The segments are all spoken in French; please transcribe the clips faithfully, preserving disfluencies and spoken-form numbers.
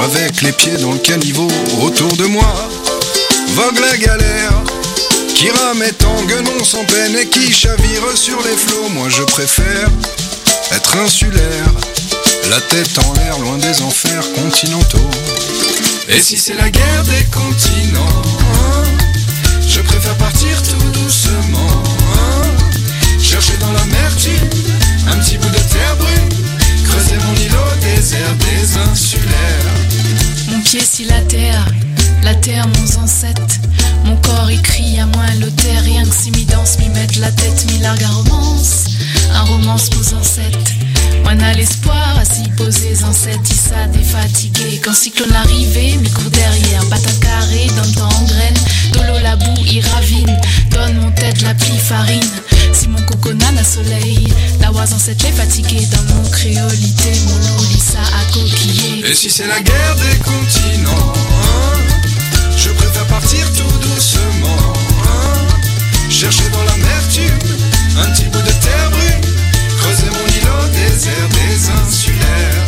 avec les pieds dans le caniveau. Autour de moi vogue la galère, qui rame et tangue non sans peine et qui chavire sur les flots. Moi je préfère être insulaire, la tête en l'air, loin des enfers continentaux. Et si c'est la guerre des continents, je préfère partir tout doucement, chercher dans l'amertume un petit bout de terre brune, creuser mon îlot au désert des insulaires. Mon pied si la terre, la terre mon ancêtre. Mon corps écrit à moins le terre, rien que si mi danse, mi mette la tête, mi largue à romance. Un romance pose ancêtre. Moi n'a l'espoir à s'y poser ancêtre, Issa défatigué. Quand cyclone arrivé, mi court derrière, bata carré, donne temps en graine. Dolo la boue, il ravine, donne mon tête la pli farine. Si mon coconat n'a soleil, la oise ancêtre les fatigué. Dans mon créolité, mon lolissa à coquiller. Et si c'est la guerre des continents, je préfère partir tout doucement, chercher dans l'amertume un petit bout de terre brune, creuser mon îlot au désert des insulaires.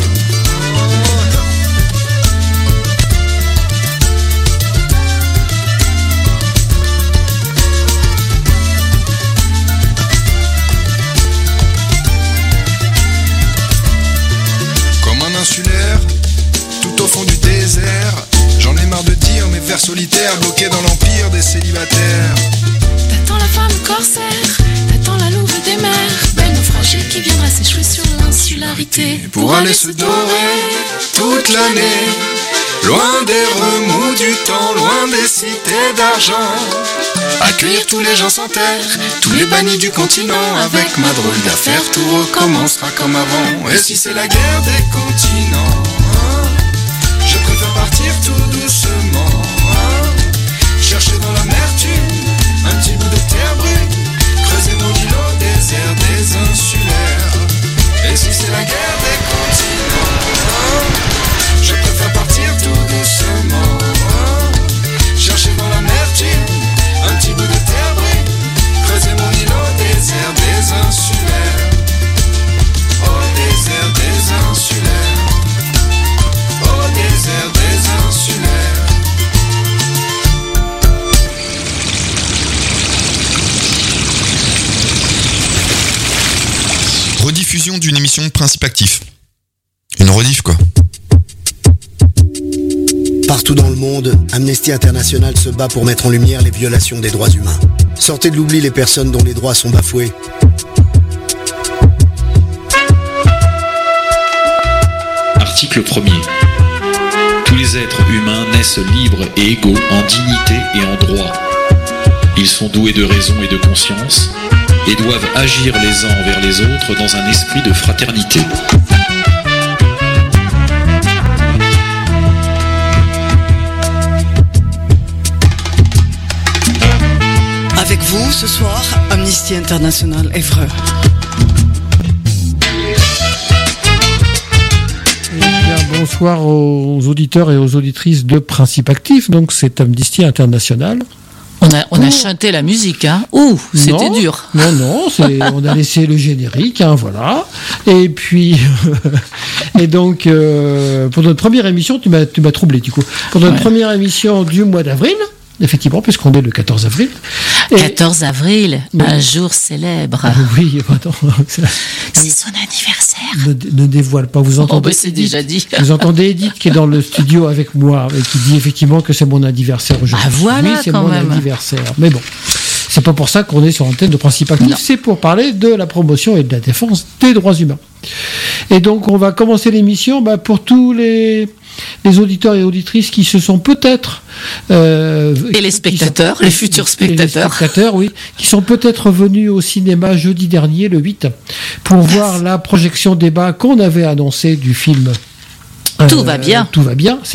Comme un insulaire, tout au fond du désert, j'en ai marre de dire mes vers solitaires, bloqués dans l'empire des célibataires. T'attends la femme corsaire, t'attends la louve des mers, belle naufragée qui viendra s'échouer sur l'insularité. Pour aller se dorer toute l'année, loin des remous du temps, loin des cités d'argent. Accueillir tous les gens sans terre, tous les bannis du continent. Avec ma drôle d'affaire, tout recommencera comme avant. Et si c'est la guerre des continents, je préfère partir tout doucement, chercher dans l'amertume un petit bout de terre brune, creuser mon îlot au désert des insulaires. Et si c'est la guerre des continents, je préfère partir tout doucement, chercher dans l'amertume un petit bout de terre brune, creuser mon îlot au désert des insulaires. Au désert des insulaires, au désert des insulaires. Rediffusion d'une émission de Principe Actif. Une rediff quoi. Partout dans le monde, Amnesty International se bat pour mettre en lumière les violations des droits humains. Sortez de l'oubli les personnes dont les droits sont bafoués. Article premier. Tous les êtres humains naissent libres et égaux en dignité et en droit. Ils sont doués de raison et de conscience et doivent agir les uns envers les autres dans un esprit de fraternité. Avec vous, ce soir, Amnesty International Évreux. Bonsoir aux auditeurs et aux auditrices de Principe Actif. Donc, c'est Amnesty International. On a, on a chanté la musique, hein. Ouh, c'était non, dur. Non, non, c'est, on a laissé le générique, hein, voilà. Et puis, et donc, euh, pour notre première émission, tu m'as, tu m'as troublé, du coup. Pour notre ouais. première émission du mois d'avril, effectivement, puisqu'on est le quatorze avril. Et... quatorze avril, oui. Un jour célèbre. Ah, oui, attends. C'est, c'est son anniversaire. Ne, ne dévoile pas, vous entendez. Oh, bah c'est Edith, déjà dit. Vous entendez Edith qui est dans le studio avec moi et qui dit effectivement que c'est mon anniversaire aujourd'hui. Ah voilà, oui, c'est quand mon même. anniversaire. Mais bon, c'est pas pour ça qu'on est sur l'antenne de Principe Actif, non. C'est pour parler de la promotion et de la défense des droits humains. Et donc, on va commencer l'émission bah, pour tous les... les auditeurs et auditrices qui se sont peut-être... Euh, et les spectateurs, sont, les futurs spectateurs. Les spectateurs, oui, qui sont peut-être venus au cinéma jeudi dernier, le huit, pour Merci. voir la projection débat qu'on avait annoncée du film. Tout euh, va bien. Tout va bien, c'est ça.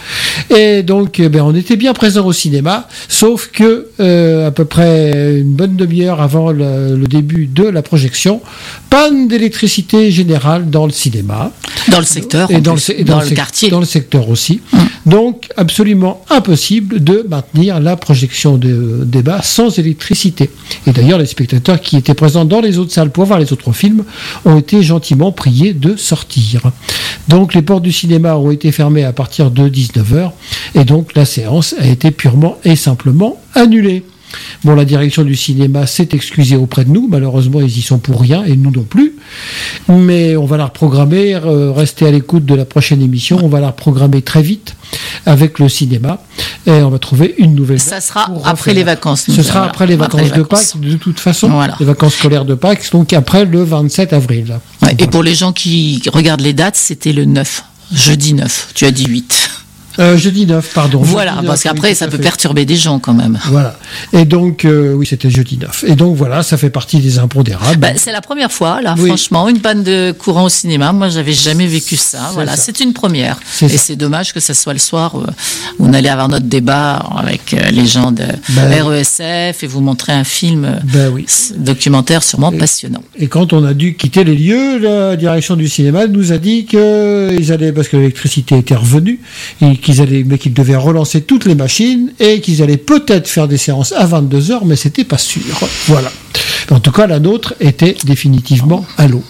Et donc, eh ben, on était bien présents au cinéma, sauf que euh, à peu près une bonne demi-heure avant le, le début de la projection, panne d'électricité générale dans le cinéma. Dans le secteur, et dans, plus, le, et dans, dans le, le quartier. Dans le secteur aussi. Mmh. Donc, absolument impossible de maintenir la projection de débat sans électricité. Et d'ailleurs, les spectateurs qui étaient présents dans les autres salles pour voir les autres films ont été gentiment priés de sortir. Donc, les portes du cinéma ont été fermées à partir de dix-neuf heures et donc la séance a été purement et simplement annulée. Bon, la direction du cinéma s'est excusée auprès de nous. Malheureusement, ils y sont pour rien et nous non plus. Mais on va la reprogrammer. Euh, restez à l'écoute de la prochaine émission. On va la reprogrammer très vite avec le cinéma et on va trouver une nouvelle. Ça sera après les vacances. Ce sera voilà. après les vacances après les de vacances. Pâques, de toute façon. Voilà. Les vacances scolaires de Pâques, donc après le vingt-sept avril. Ouais, et pour les gens qui regardent les dates, c'était le neuf. Jeudi neuf. Tu as dit huit. Euh, jeudi neuf, pardon. Voilà, jeudi neuf, parce qu'après, oui, ça peut fait. perturber des gens quand même. Voilà. Et donc, euh, oui, c'était jeudi neuf. Et donc, voilà, ça fait partie des impondérables. Bah, c'est la première fois, là, oui. Franchement, une panne de courant au cinéma. Moi, j'avais jamais vécu ça. C'est voilà, ça. C'est une première. C'est Et ça. C'est dommage que ça soit le soir où on allait avoir notre débat avec les gens de bah, R E S F et vous montrer un film bah, oui. documentaire sûrement et, passionnant. Et quand on a dû quitter les lieux, la direction du cinéma nous a dit qu'ils allaient, parce que l'électricité était revenue, et qu'ils allaient, mais qu'ils devaient relancer toutes les machines et qu'ils allaient peut-être faire des séances à vingt-deux heures, mais c'était pas sûr. Voilà. En tout cas, la nôtre était définitivement à l'eau.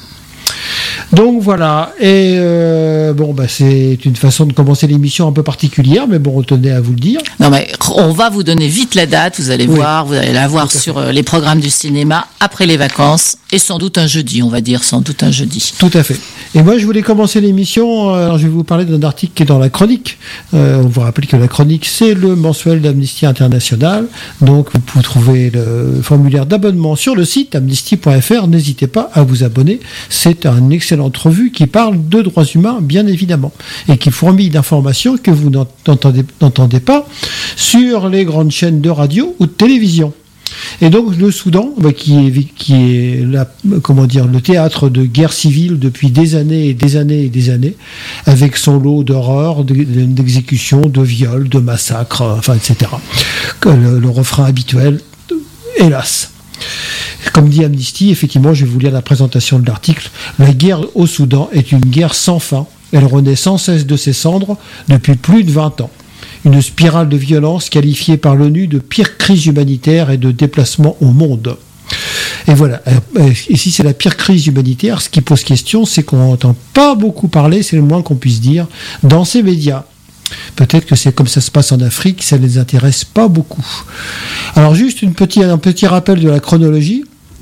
Donc voilà, et euh, bon, bah, c'est une façon de commencer l'émission un peu particulière, mais bon, on tenait à vous le dire. Non, mais on va vous donner vite la date, vous allez oui. voir, vous allez la voir sur euh, les programmes du cinéma après les vacances, et sans doute un jeudi, on va dire, sans doute un jeudi. Tout à fait. Et moi, je voulais commencer l'émission, alors je vais vous parler d'un article qui est dans la Chronique. Euh, on vous rappelle que la Chronique, c'est le mensuel d'Amnesty International, donc vous pouvez trouver le formulaire d'abonnement sur le site amnesty point f r, n'hésitez pas à vous abonner, c'est un excellent revue qui parle de droits humains, bien évidemment, et qui fourmille d'informations que vous n'entendez, n'entendez pas sur les grandes chaînes de radio ou de télévision. Et donc le Soudan, bah, qui est, qui est la, comment dire, le théâtre de guerre civile depuis des années et des années et des années, avec son lot d'horreurs, d'exécutions, de viols, de massacres, enfin, et cetera. Le, le refrain habituel, hélas. Comme dit Amnesty, effectivement, je vais vous lire la présentation de l'article. La guerre au Soudan est une guerre sans fin. Elle renaît sans cesse de ses cendres depuis plus de vingt ans. Une spirale de violence qualifiée par l'ONU de pire crise humanitaire et de déplacement au monde. Et voilà. Ici, c'est la pire crise humanitaire. Ce qui pose question, c'est qu'on n'entend pas beaucoup parler, c'est le moins qu'on puisse dire, dans ces médias. Peut-être que c'est comme ça se passe en Afrique, ça ne les intéresse pas beaucoup. Alors juste une petit, un petit rappel de la chronologie.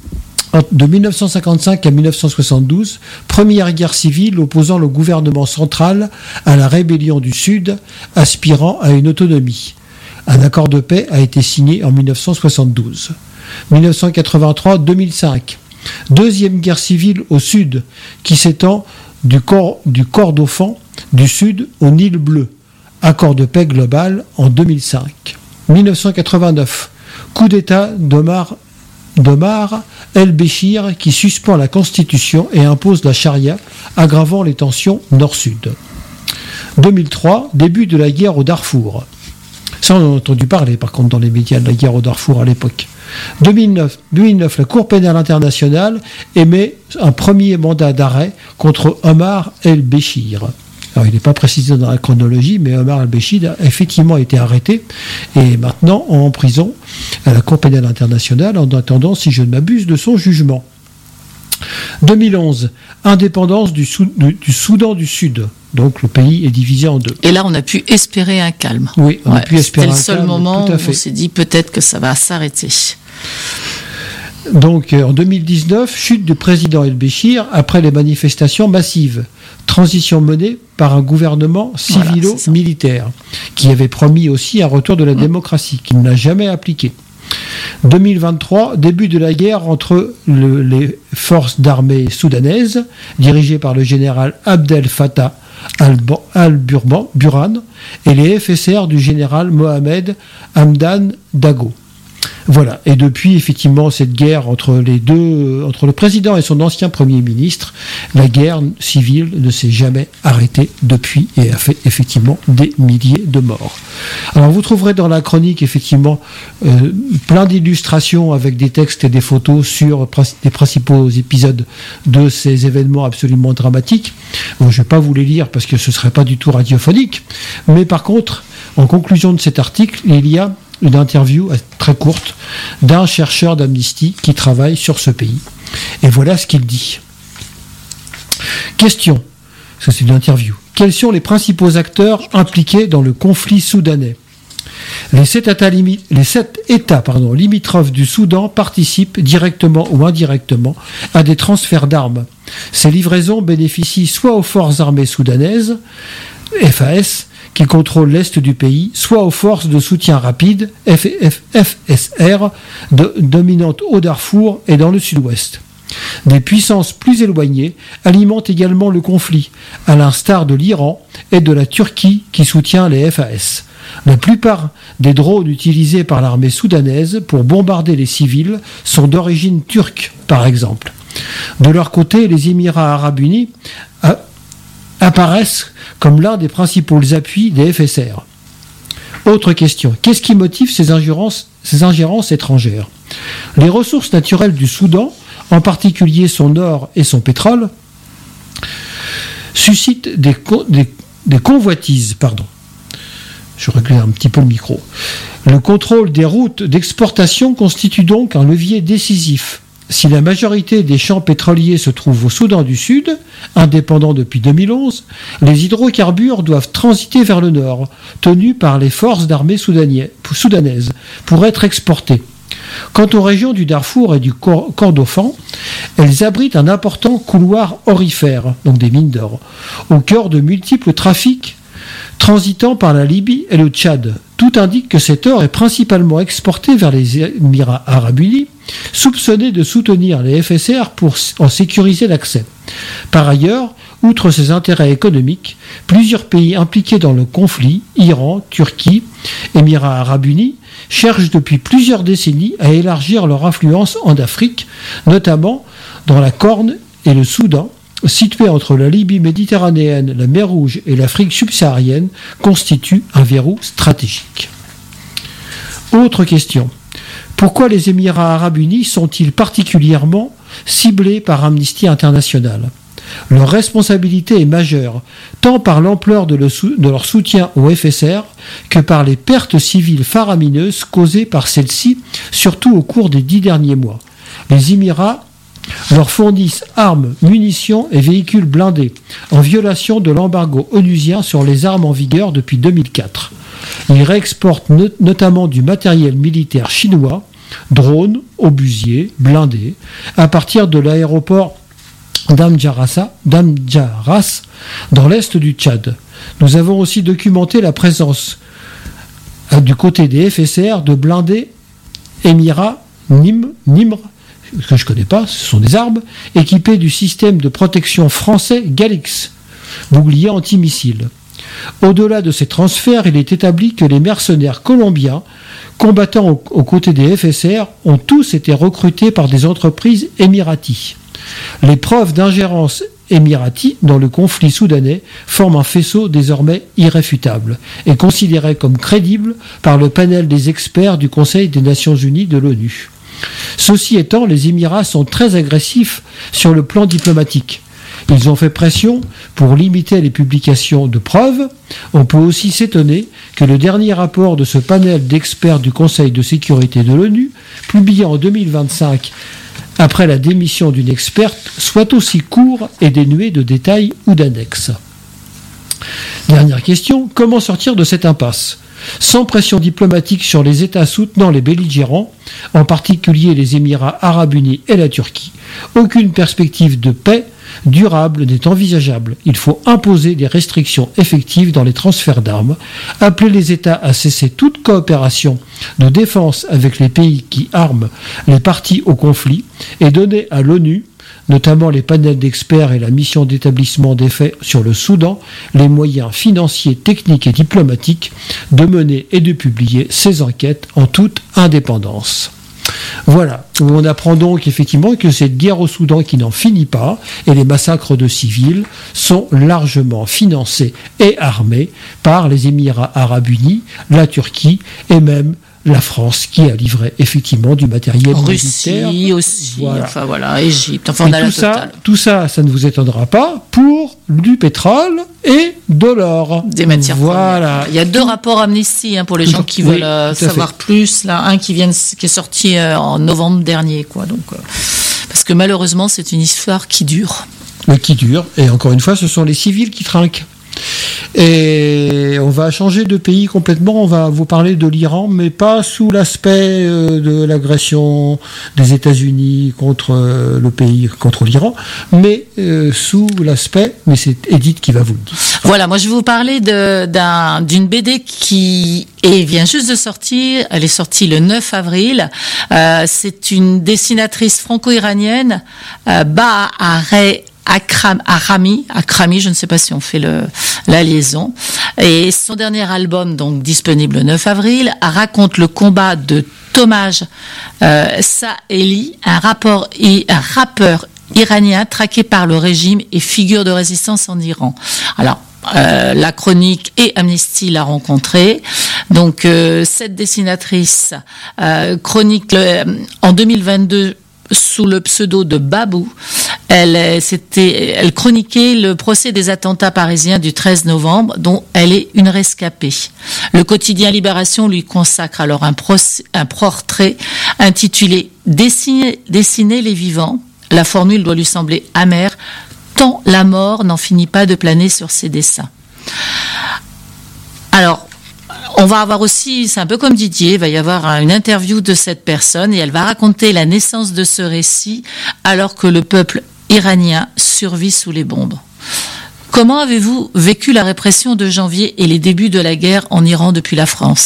De mille neuf cent cinquante-cinq à mille neuf cent soixante-douze, première guerre civile opposant le gouvernement central à la rébellion du Sud, aspirant à une autonomie. Un accord de paix a été signé en mille neuf cent soixante-douze. mille neuf cent quatre-vingt-trois à deux mille cinq, deuxième guerre civile au Sud, qui s'étend du, Cor- du Kordofan du Sud au Nil Bleu. Accord de paix global en deux mille cinq. mille neuf cent quatre-vingt-neuf, coup d'État d'Omar d'Omar el-Béchir qui suspend la Constitution et impose la charia, aggravant les tensions nord-sud. deux mille trois, début de la guerre au Darfour. Ça, on a entendu parler, par contre, dans les médias de la guerre au Darfour à l'époque. deux mille neuf, deux mille neuf, la Cour pénale internationale émet un premier mandat d'arrêt contre Omar el-Béchir. Alors, il n'est pas précisé dans la chronologie, mais Omar el-Béchir a effectivement été arrêté et maintenant en prison à la Cour pénale internationale en attendant, si je ne m'abuse, de son jugement. deux mille onze, indépendance du, Sou- du, du Soudan du Sud. Donc le pays est divisé en deux. Et là, on a pu espérer un calme. Oui, on ouais, a pu espérer un calme. C'était le seul moment où on s'est dit peut-être que ça va s'arrêter. Donc en deux mille dix-neuf, chute du président El-Béchir après les manifestations massives. Transition menée par un gouvernement civilo-militaire voilà, qui avait promis aussi un retour de la mmh. démocratie, qu'il n'a jamais appliqué. deux mille vingt-trois, début de la guerre entre le, les forces d'armée soudanaises, dirigées par le général Abdel Fattah al-Burhan, et les F S R du général Mohamed Hamdan Daglo. Voilà. Et depuis, effectivement, cette guerre entre les deux, entre le président et son ancien premier ministre, la guerre civile ne s'est jamais arrêtée depuis et a fait effectivement des milliers de morts. Alors, vous trouverez dans la chronique, effectivement, euh, plein d'illustrations avec des textes et des photos sur les principaux épisodes de ces événements absolument dramatiques. Bon, je ne vais pas vous les lire parce que ce ne serait pas du tout radiophonique. Mais par contre, en conclusion de cet article, il y a une interview très courte d'un chercheur d'Amnesty qui travaille sur ce pays. Et voilà ce qu'il dit. Question, ça c'est une interview. Quels sont les principaux acteurs impliqués dans le conflit soudanais ? Les sept États, limi- les sept États pardon, limitrophes du Soudan participent directement ou indirectement à des transferts d'armes. Ces livraisons bénéficient soit aux forces armées soudanaises, F A S, qui contrôlent l'est du pays, soit aux forces de soutien rapide, F S R, de, dominantes au Darfour et dans le sud-ouest. Des puissances plus éloignées alimentent également le conflit, à l'instar de l'Iran et de la Turquie qui soutient les F A S. La plupart des drones utilisés par l'armée soudanaise pour bombarder les civils sont d'origine turque, par exemple. De leur côté, les Émirats arabes unis a, apparaissent comme l'un des principaux appuis des F S R. Autre question, qu'est-ce qui motive ces ingérences, ces ingérences étrangères ? Les ressources naturelles du Soudan, en particulier son or et son pétrole, suscitent des, des, des convoitises. Pardon. Je réglais un petit peu le micro. Le contrôle des routes d'exportation constitue donc un levier décisif. Si la majorité des champs pétroliers se trouvent au Soudan du Sud, indépendant depuis deux mille onze, les hydrocarbures doivent transiter vers le nord, tenus par les forces d'armée soudanaises, pour être exportés. Quant aux régions du Darfour et du Kordofan, elles abritent un important couloir aurifère, donc des mines d'or, au cœur de multiples trafics transitant par la Libye et le Tchad. Tout indique que cet or est principalement exporté vers les Émirats arabes unis, soupçonnés de soutenir les F S R pour en sécuriser l'accès. Par ailleurs, outre ses intérêts économiques, plusieurs pays impliqués dans le conflit, Iran, Turquie, Émirats arabes unis, cherchent depuis plusieurs décennies à élargir leur influence en Afrique, notamment dans la Corne et le Soudan, situé entre la Libye méditerranéenne, la mer Rouge et l'Afrique subsaharienne, constitue un verrou stratégique. Autre question. Pourquoi les Émirats arabes unis sont-ils particulièrement ciblés par Amnesty International ? Leur responsabilité est majeure, tant par l'ampleur de, le sou- de leur soutien au F S R que par les pertes civiles faramineuses causées par celles-ci, surtout au cours des dix derniers mois. Les Émirats leur fournissent armes, munitions et véhicules blindés, en violation de l'embargo onusien sur les armes en vigueur depuis deux mille quatre. Ils réexportent no- notamment du matériel militaire chinois, drones, obusiers, blindés, à partir de l'aéroport d'Amdjarassa, d'Amdjaras, dans l'est du Tchad. Nous avons aussi documenté la présence euh, du côté des F S R de blindés Émirats Nim, Nimr, que je ne connais pas, ce sont des armes, équipées du système de protection français Galix, bouclier antimissile. Au-delà de ces transferts, il est établi que les mercenaires colombiens combattant aux, aux côtés des F S R ont tous été recrutés par des entreprises émiraties. Les preuves d'ingérence émirati dans le conflit soudanais forment un faisceau désormais irréfutable et considéré comme crédible par le panel des experts du Conseil des Nations Unies de l'ONU. Ceci étant, les Émirats sont très agressifs sur le plan diplomatique. Ils ont fait pression pour limiter les publications de preuves. On peut aussi s'étonner que le dernier rapport de ce panel d'experts du Conseil de sécurité de l'ONU, publié en deux mille vingt-cinq après la démission d'une experte, soit aussi court et dénué de détails ou d'annexes. Dernière question, comment sortir de cette impasse ? Sans pression diplomatique sur les États soutenant les belligérants, en particulier les Émirats arabes unis et la Turquie, aucune perspective de paix durable n'est envisageable. Il faut imposer des restrictions effectives dans les transferts d'armes, appeler les États à cesser toute coopération de défense avec les pays qui arment les parties au conflit et donner à l'ONU notamment les panels d'experts et la mission d'établissement des faits sur le Soudan, les moyens financiers, techniques et diplomatiques de mener et de publier ces enquêtes en toute indépendance. Voilà, on apprend donc effectivement que cette guerre au Soudan qui n'en finit pas et les massacres de civils sont largement financés et armés par les Émirats arabes unis, la Turquie et même la France qui a livré effectivement du matériel militaire. Russie aussi, voilà. enfin voilà, Égypte, enfin on a et la tout ça, totale. tout ça, ça ne vous étonnera pas, pour du pétrole et de l'or. Des matières voilà. premières. Il y a deux rapports Amnesty hein, pour les Tout gens à- qui oui, veulent euh, tout à savoir fait. plus. Là, un qui vient, de- qui est sorti euh, en novembre dernier, quoi. Donc, euh, parce que malheureusement, c'est une histoire qui dure. Mais qui dure, et encore une fois, ce sont les civils qui trinquent. Et on va changer de pays complètement, on va vous parler de l'Iran, mais pas sous l'aspect euh, de l'agression des États-Unis contre euh, le pays, contre l'Iran, mais euh, sous l'aspect, mais c'est Edith qui va vous le dire. Voilà, moi je vais vous parler de, d'un, d'une B D qui est, vient juste de sortir. Elle est sortie le neuf avril. Euh, c'est une dessinatrice franco-iranienne, euh, Bahareh Akram, Arami, Akrami, je ne sais pas si on fait le, la liaison. Et son dernier album, donc disponible le neuf avril, raconte le combat de Tomaj euh, Saheli, un, rapport, un rappeur iranien traqué par le régime et figure de résistance en Iran. Alors, Euh, la chronique et Amnesty l'a rencontré. Donc euh, cette dessinatrice euh, chronique le, en deux mille vingt-deux sous le pseudo de Babou. Elle, c'était, elle chroniquait le procès des attentats parisiens du treize novembre, dont elle est une rescapée. Le quotidien Libération lui consacre alors un, procès, un portrait intitulé Dessiner, dessiner les vivants. La formule doit lui sembler amère, tant la mort n'en finit pas de planer sur ses dessins. Alors, on va avoir aussi, c'est un peu comme Didier, il va y avoir une interview de cette personne et elle va raconter la naissance de ce récit alors que le peuple iranien survit sous les bombes. Comment avez-vous vécu la répression de janvier et les débuts de la guerre en Iran depuis la France ?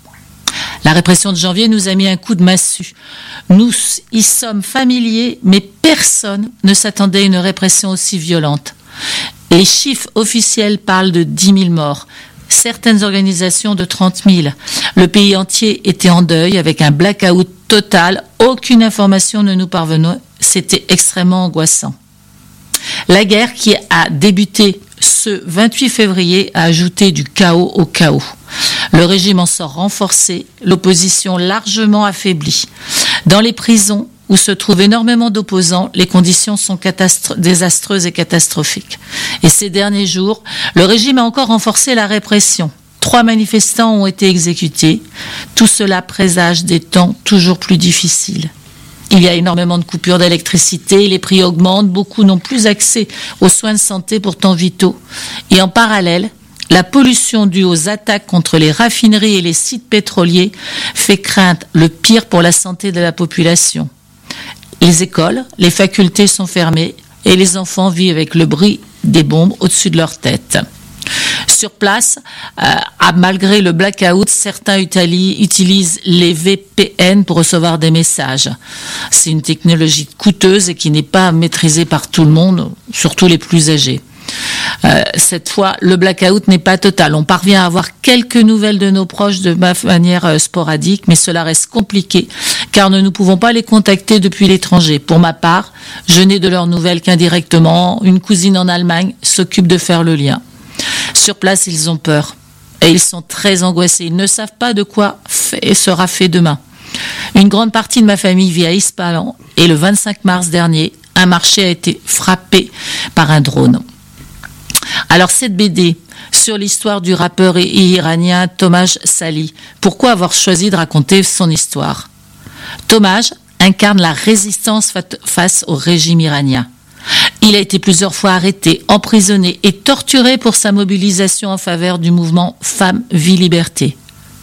La répression de janvier nous a mis un coup de massue. Nous y sommes familiers, mais personne ne s'attendait à une répression aussi violente. Les chiffres officiels parlent de dix mille morts, certaines organisations de trente mille. Le pays entier était en deuil avec un blackout total. Aucune information ne nous parvenait. C'était extrêmement angoissant. La guerre qui a débuté ce vingt-huit février a ajouté du chaos au chaos. Le régime en sort renforcé, l'opposition largement affaiblie. Dans les prisons, où se trouvent énormément d'opposants, les conditions sont catastro- désastreuses et catastrophiques. Et ces derniers jours, le régime a encore renforcé la répression. Trois manifestants ont été exécutés. Tout cela présage des temps toujours plus difficiles. Il y a énormément de coupures d'électricité, les prix augmentent, beaucoup n'ont plus accès aux soins de santé pourtant vitaux. Et en parallèle, la pollution due aux attaques contre les raffineries et les sites pétroliers fait craindre le pire pour la santé de la population. Les écoles, les facultés sont fermées et les enfants vivent avec le bruit des bombes au-dessus de leur tête. Sur place, euh, malgré le blackout, certains Italie, utilisent les V P N pour recevoir des messages. C'est une technologie coûteuse et qui n'est pas maîtrisée par tout le monde, surtout les plus âgés. Euh, cette fois, le blackout n'est pas total. On parvient à avoir quelques nouvelles de nos proches de manière euh, sporadique, mais cela reste compliqué car nous ne pouvons pas les contacter depuis l'étranger. Pour ma part, je n'ai de leurs nouvelles qu'indirectement. Une cousine en Allemagne s'occupe de faire le lien. Sur place, ils ont peur et ils sont très angoissés. Ils ne savent pas de quoi fait, sera fait demain. Une grande partie de ma famille vit à Ispahan et le vingt-cinq mars dernier, un marché a été frappé par un drone. Alors cette B D sur l'histoire du rappeur iranien Tomaj Saheli, pourquoi avoir choisi de raconter son histoire ? Tomaj incarne la résistance face au régime iranien. Il a été plusieurs fois arrêté, emprisonné et torturé pour sa mobilisation en faveur du mouvement Femmes, Vie, Liberté.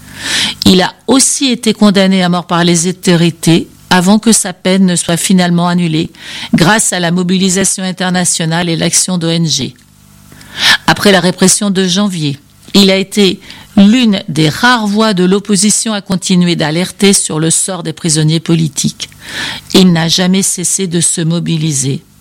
Il a aussi été condamné à mort par les autorités avant que sa peine ne soit finalement annulée grâce à la mobilisation internationale et l'action d'O N G. Après la répression de janvier, il a été l'une des rares voix de l'opposition à continuer d'alerter sur le sort des prisonniers politiques. Il n'a jamais cessé de se mobiliser.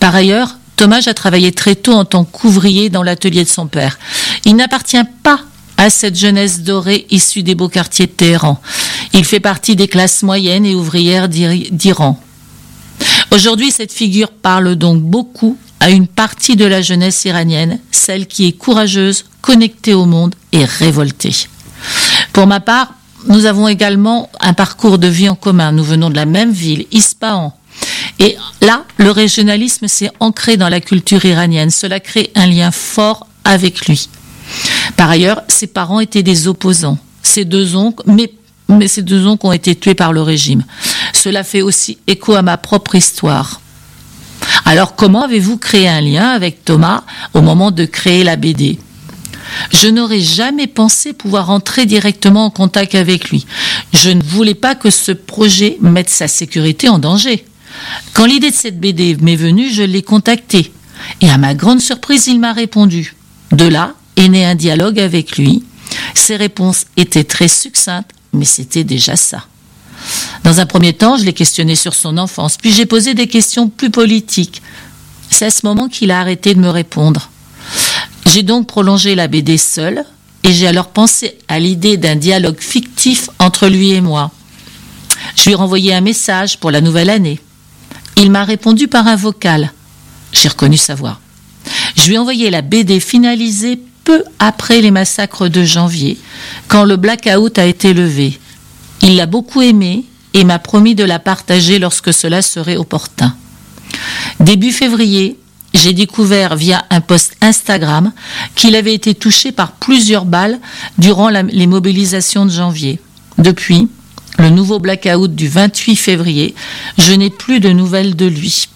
Par ailleurs, Thomas a travaillé très tôt en tant qu'ouvrier dans l'atelier de son père. Il n'appartient pas à cette jeunesse dorée issue des beaux quartiers de Téhéran. Il fait partie des classes moyennes et ouvrières d'Iran. Aujourd'hui, cette figure parle donc beaucoup à une partie de la jeunesse iranienne, celle qui est courageuse, connectée au monde et révoltée. Pour ma part, nous avons également un parcours de vie en commun. Nous venons de la même ville, Ispahan. Et là, le régionalisme s'est ancré dans la culture iranienne. Cela crée un lien fort avec lui. Par ailleurs, ses parents étaient des opposants. Ses deux oncles, mais, mais ces deux oncles ont été tués par le régime. Cela fait aussi écho à ma propre histoire. Alors, comment avez-vous créé un lien avec Thomas au moment de créer la B D ? Je n'aurais jamais pensé pouvoir entrer directement en contact avec lui. Je ne voulais pas que ce projet mette sa sécurité en danger. Quand l'idée de cette B D m'est venue, je l'ai contacté. Et à ma grande surprise, il m'a répondu. De là est né un dialogue avec lui. Ses réponses étaient très succinctes, mais c'était déjà ça. Dans un premier temps, je l'ai questionné sur son enfance, puis j'ai posé des questions plus politiques. C'est à ce moment qu'il a arrêté de me répondre. J'ai donc prolongé la B D seule, et j'ai alors pensé à l'idée d'un dialogue fictif entre lui et moi. Je lui ai renvoyé un message pour la nouvelle année. Il m'a répondu par un vocal. J'ai reconnu sa voix. Je lui ai envoyé la B D finalisée peu après les massacres de janvier, quand le blackout a été levé. Il l'a beaucoup aimée et m'a promis de la partager lorsque cela serait opportun. Début février, j'ai découvert via un post Instagram qu'il avait été touché par plusieurs balles durant la, les mobilisations de janvier. Depuis, le nouveau blackout du vingt-huit février, je n'ai plus de nouvelles de lui.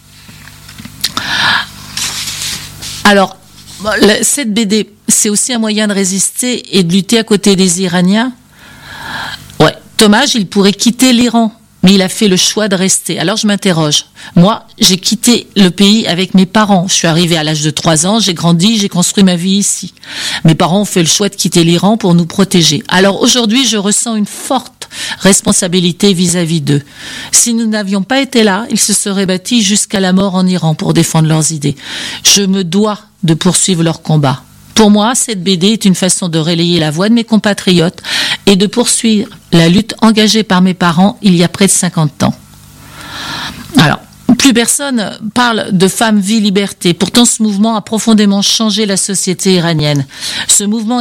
Alors, cette B D, c'est aussi un moyen de résister et de lutter à côté des Iraniens. Ouais, Thomas, il pourrait quitter l'Iran, mais il a fait le choix de rester. Alors je m'interroge. Moi, j'ai quitté le pays avec mes parents. Je suis arrivée à l'âge de trois ans, j'ai grandi, j'ai construit ma vie ici. Mes parents ont fait le choix de quitter l'Iran pour nous protéger. Alors aujourd'hui, je ressens une forte responsabilité vis-à-vis d'eux. Si nous n'avions pas été là, ils se seraient battus jusqu'à la mort en Iran pour défendre leurs idées. Je me dois de poursuivre leur combat. Pour moi, cette B D est une façon de relayer la voix de mes compatriotes et de poursuivre la lutte engagée par mes parents il y a près de cinquante ans. Alors, plus personne parle de femmes, vie, liberté. Pourtant, ce mouvement a profondément changé la société iranienne. Ce mouvement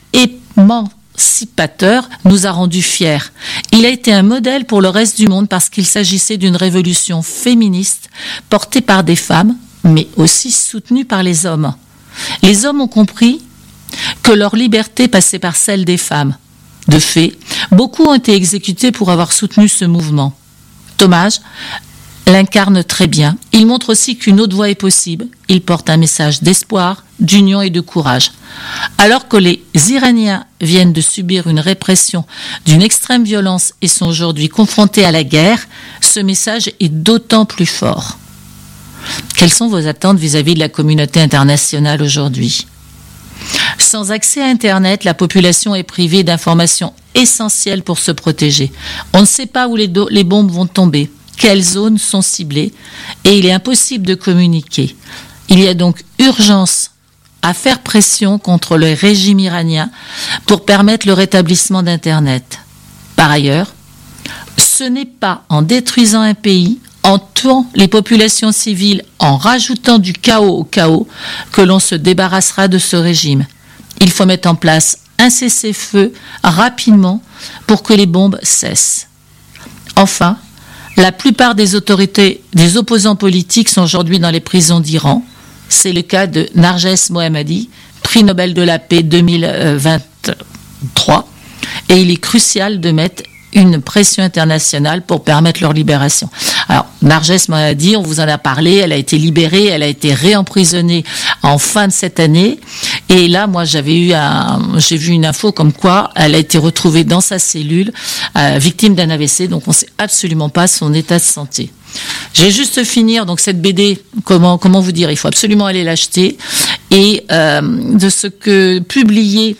émancipateur nous a rendus fiers. Il a été un modèle pour le reste du monde parce qu'il s'agissait d'une révolution féministe portée par des femmes, mais aussi soutenue par les hommes. Les hommes ont compris que leur liberté passait par celle des femmes. De fait, beaucoup ont été exécutés pour avoir soutenu ce mouvement. Thomas l'incarne très bien. Il montre aussi qu'une autre voie est possible. Il porte un message d'espoir, d'union et de courage. Alors que les Iraniens viennent de subir une répression d'une extrême violence et sont aujourd'hui confrontés à la guerre, ce message est d'autant plus fort. Quelles sont vos attentes vis-à-vis de la communauté internationale aujourd'hui ? Sans accès à Internet, la population est privée d'informations essentielles pour se protéger. On ne sait pas où les, do- les bombes vont tomber, quelles zones sont ciblées, et il est impossible de communiquer. Il y a donc urgence à faire pression contre le régime iranien pour permettre le rétablissement d'Internet. Par ailleurs, ce n'est pas en détruisant un pays, en tuant les populations civiles, en rajoutant du chaos au chaos, que l'on se débarrassera de ce régime. Il faut mettre en place un cessez-le-feu rapidement pour que les bombes cessent. Enfin, la plupart des autorités, des opposants politiques sont aujourd'hui dans les prisons d'Iran. C'est le cas de Narges Mohammadi, prix Nobel de la paix deux mille vingt-trois. Et il est crucial de mettre une pression internationale pour permettre leur libération. Alors, Narges Mohammadi, on vous en a parlé, elle a été libérée, elle a été réemprisonnée en fin de cette année. Et là, moi, j'avais eu un, j'ai vu une info comme quoi elle a été retrouvée dans sa cellule, euh, victime d'un A V C, donc on ne sait absolument pas son état de santé. Je vais juste finir, donc cette B D, comment, comment vous dire, il faut absolument aller l'acheter. Et euh, de ce que publiait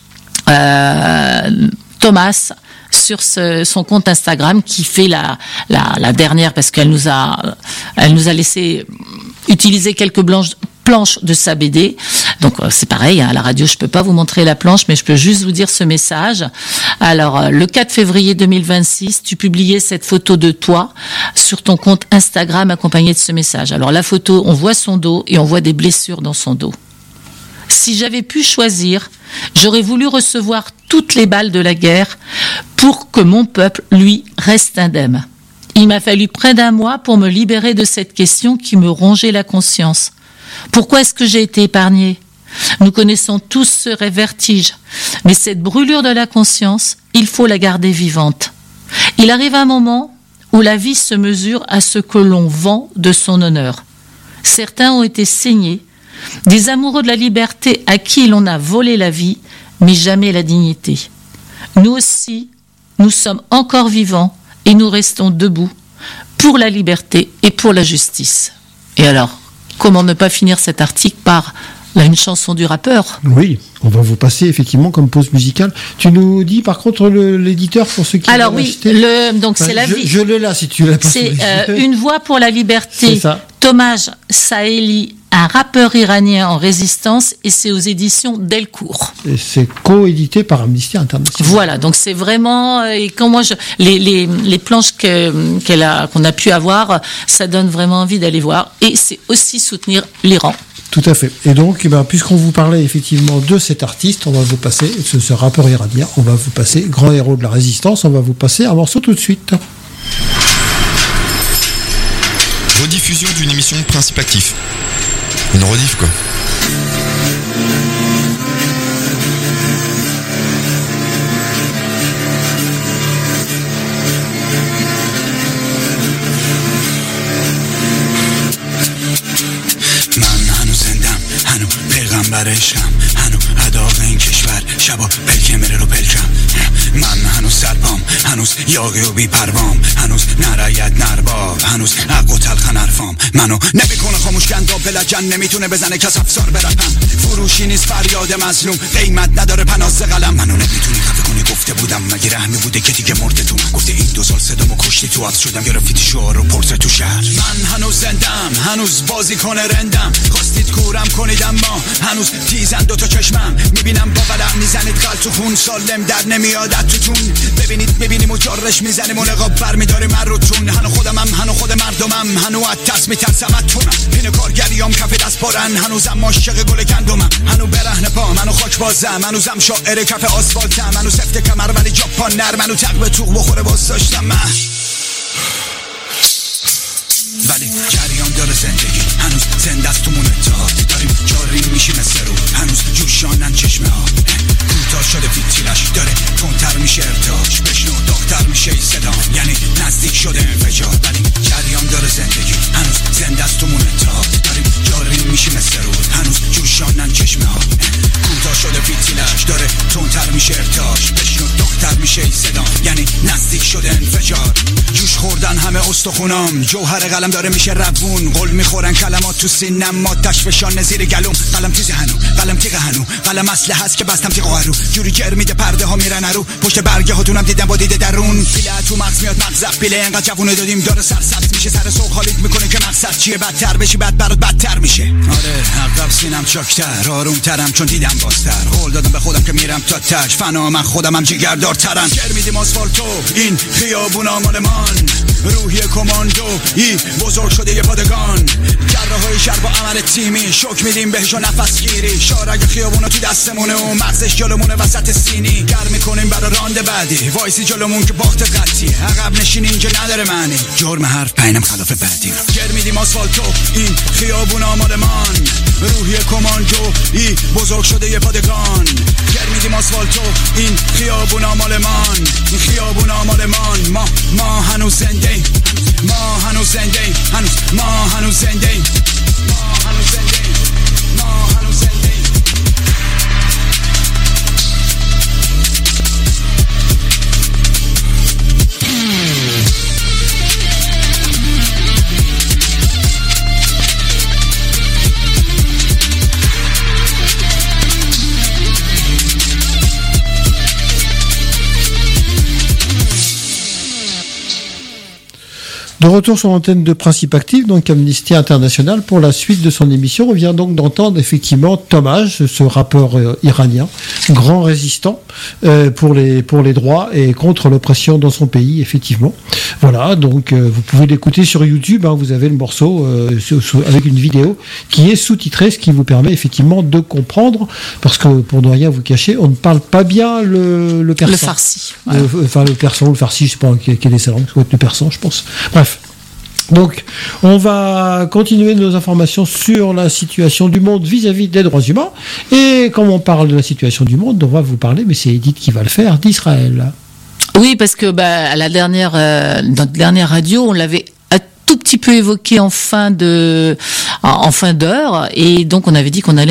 euh, Thomas sur ce, son compte Instagram, qui fait la, la, la dernière, parce qu'elle nous a, elle nous a laissé utilisé quelques blanches, planches de sa B D. Donc euh, c'est pareil, hein, à la radio je peux pas vous montrer la planche, mais je peux juste vous dire ce message. Alors euh, le quatre février deux mille vingt-six, tu publiais cette photo de toi sur ton compte Instagram accompagnée de ce message. Alors la photo, on voit son dos et on voit des blessures dans son dos. Si j'avais pu choisir, j'aurais voulu recevoir toutes les balles de la guerre pour que mon peuple, lui, reste indemne. Il m'a fallu près d'un mois pour me libérer de cette question qui me rongeait la conscience. Pourquoi est-ce que j'ai été épargnée ? Nous connaissons tous ce vertige, mais cette brûlure de la conscience, il faut la garder vivante. Il arrive un moment où la vie se mesure à ce que l'on vend de son honneur. Certains ont été saignés, des amoureux de la liberté à qui l'on a volé la vie, mais jamais la dignité. Nous aussi, nous sommes encore vivants et nous restons debout pour la liberté et pour la justice. Et alors, comment ne pas finir cet article par là, une chanson du rappeur ? Oui, on va vous passer effectivement comme pause musicale. Tu nous dis par contre le, l'éditeur pour ceux qui alors oui, le, donc enfin, c'est la je, vie. Je l'ai là si tu l'as pas. C'est euh, Une voix pour la liberté. C'est ça. Tomaj Saheli, un rappeur iranien en résistance, et c'est aux éditions Delcourt. Et c'est coédité par Amnesty International. Voilà, donc c'est vraiment et quand moi je, les, les les planches que qu'elle a qu'on a pu avoir, ça donne vraiment envie d'aller voir, et c'est aussi soutenir l'Iran. Tout à fait. Et donc, eh ben, puisqu'on vous parlait effectivement de cet artiste, on va vous passer, ce, ce rappeur iranien, on va vous passer, grand héros de la résistance, on va vous passer un morceau tout de suite. Rediffusion d'une émission Principe Actif. Une rediff, quoi. پیغمبر عشقم هنو اداغ این کشور شبا پلکه میره رو پلکم من هنوز سرپام هنوز یاقی و بی پروام هنوز نرید نرباب هنوز حق و تلخن حرفام منو نمیکنه خاموش گنداب بلجن نمیتونه بزنه کس افسار برپم فروشی نیست فریاد مظلوم قیمت نداره پناز قلم منو نمیتونی خفه کنی گفته بودم مگه رحمی بوده که دیگه مرده تو گفته این دو سال صدامو کشتی تو حبس شدم گرافیتی شعار رو پرسه تو شهر من هنوز زندم هنوز بازی کنه رندم خواستید کورم کنید اما هنوز تیزن دوتا چشمم میبینم با قلم میزنید قل تو خون سالم در نمیاد تو تون ببینید میبینیم و جارش میزنیم و نقاب بر میداره من رو تون هنو خودمم هنو خود مردمم هنو عدس میترسم اتونم پین کارگریام کف دست پارن هنوزم عاشق گل گندمم هنو برهنه پا منو خاک بازم هنوزم شاعر کف آسفالتم هنو سفت کمر ولی جاپان نر منو تق به توق بخوره باز داشتم من ولی جریان داره زندگی هنوز زنده است تو اتحاد داریم جاری میشیم مثل رو هنوز جوشانن چشمه ها کوتاه شده فیتیلش داره تندتر میشه ارتاش بشنو داغ‌تر میشه ای صدا یعنی نزدیک شده انفجار ولی جریان داره زندگی هنوز زنده است تو اتحاد داریم جاری میشیم مثل رو هنوز جوشانن چشمه ها کوتاه شده فیتیلش داره تندتر میشه ارتاش بشنو داغ‌تر میشه ای صدا یعنی نزدیک شده انفجار جوش خوردن همه استخونام جوهر قلم داره میشه روون قل میخورن کلمات تو سینم ما تشفشان زیر گلوم قلم تیز هنو قلم تیغ هنو قلم اسلحه هست که بستم تیغ رو جوری جر میده پرده ها میرن رو پشت برگه هاتونم دیدم با دیده درون پیله تو مغز میاد مغز پیله انقدر جوونه دادیم داره سرسبز میشه سر سوق حالیت میکنه که مقصد چیه بدتر بشی بعد برات بدتر میشه آره عقب سینم چاکتر آرومترم چون دیدم بازتر قول دادم به خودم که میرم تا تاش فنا من خودمم جیگردارترم جر میدیم آسفالتو این خیابونا مالمان روحی کماندو ای بزرگ شده یه پادگان جراحای شهر با عمل تیمی شوک میدیم بهش و نفس گیری شارگ خیابونا تو دستمونه و مغزش جلومونه وسط سینی گر میکنیم برای راند بعدی وایسی جلومون که باخت قطعی عقب نشین اینجا نداره معنی جرم حرف پینم خلاف بعدی گر میدیم آسفالتو این خیابونا مالمان روحی کماندو ای بزرگ شده یه پادگان گر میدیم آسفالتو این خیابونا مالمان این خیابونا مالمان ما ما هنوز زنده ما هنوز زنده هنوز ما هنوز زنده ما هنوز زنده ما هنوز زنده De retour sur l'antenne de Principe Actif, donc Amnesty International, pour la suite de son émission, on vient donc d'entendre effectivement Tomaj, ce rappeur euh, iranien, grand résistant euh, pour les pour les droits et contre l'oppression dans son pays, effectivement. Voilà, donc euh, vous pouvez l'écouter sur YouTube, hein, vous avez le morceau euh, sous, sous, avec une vidéo qui est sous-titrée, ce qui vous permet effectivement de comprendre, parce que pour ne rien vous cacher, on ne parle pas bien le, le persan. Le farsi. Ouais. Le, enfin le persan, le farsi, je sais pas quel est sa langue, ça doit être le persan, je pense. Bref. Donc, on va continuer nos informations sur la situation du monde vis-à-vis des droits humains. Et comme on parle de la situation du monde, on va vous parler, mais c'est Edith qui va le faire, d'Israël. Oui, parce que bah, à la dernière, euh, notre dernière radio, on l'avait un tout petit peu évoqué en fin de, en fin d'heure, et donc on avait dit qu'on allait